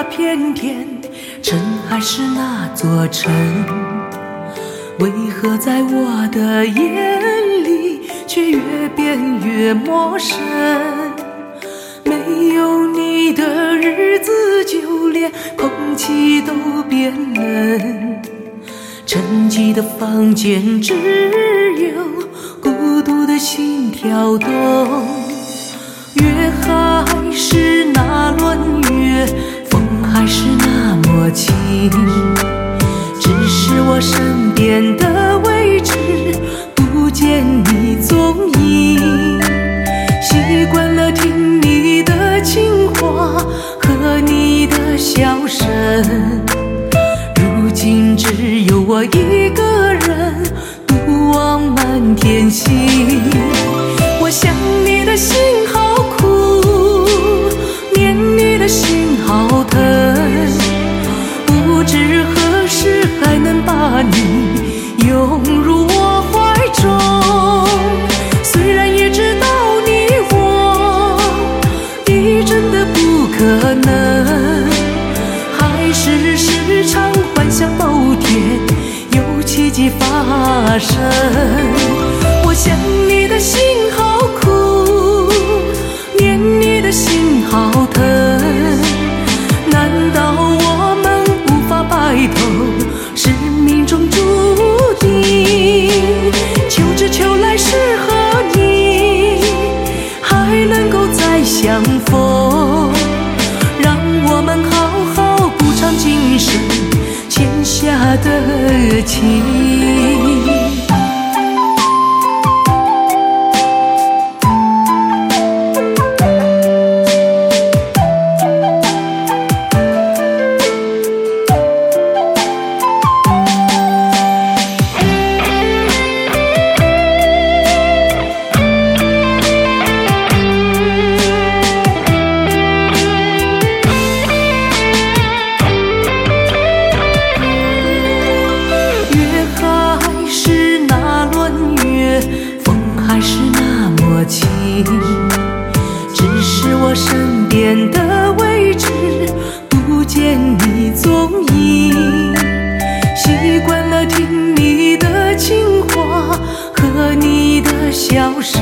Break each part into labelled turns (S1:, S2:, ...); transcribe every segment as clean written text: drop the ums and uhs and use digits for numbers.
S1: 大片天，尘还是那座城，为何在我的眼里却越变越陌生？没有你的日子，就连空气都变冷。沉寂的房间，只有孤独的心跳动。月还是那轮月，风还是那么轻，只是我身边的位置不见你踪影。习惯了听你的情话和你的笑声，如今只有我一个人独望满天星。我想你的心好苦，念你的心好疼，不知何时还能把你拥入我怀中。虽然也知道你我一真的不可能，还是时常幻想某天有奇迹发生。我想你的心好苦，念你的心好疼，难道我们无法白头，是命中注定？求只求来世和你还能够再相逢，让我们好好补偿今生欠下的情。只是我身边的位置不见你踪影。习惯了听你的情话和你的笑声，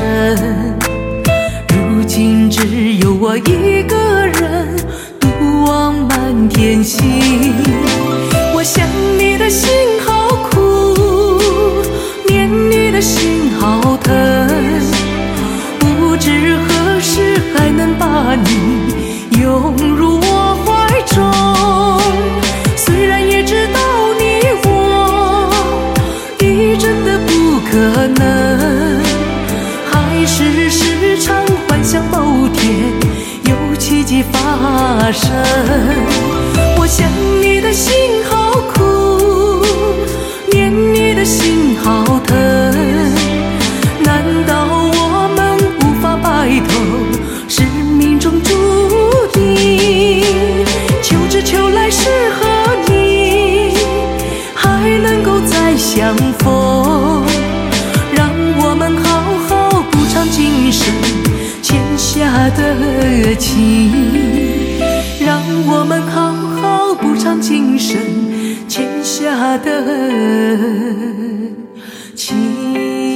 S1: 如今只有我一个人独望满天星。我想你的心好苦，念你的心好疼，不知何时还能把你拥入我怀中。虽然也知道你我一真的不可能，还是时常幻想某天有奇迹发生。我想你的心好苦，念你的心好疼，难道我们无法白头，是命中注定？求只求来世和你还能够再相逢，让我们好好补偿今生欠下的情，让我们好好补偿今生欠下的情。